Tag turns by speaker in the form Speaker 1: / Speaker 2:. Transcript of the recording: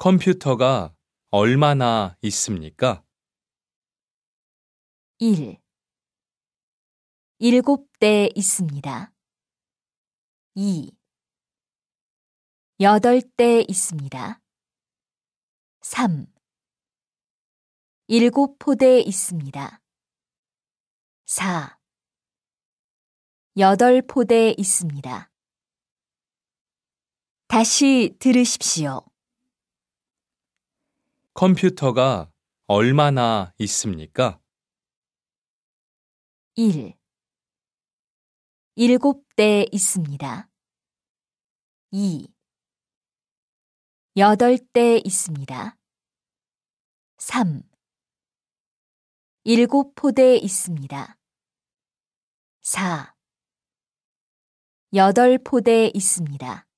Speaker 1: 컴퓨터가 얼마나 있습니까?
Speaker 2: 1. 7대 있습니다. 2. 8대 있습니다. 3. 7포대 있습니다. 4. 8포대 있습니다. 다시 들으십시오.
Speaker 1: 컴퓨터가 얼마나 있습니까?
Speaker 2: 1. 7대 있습니다. 2. 8대 있습니다. 3. 7포대 있습니다. 4. 8포대 있습니다.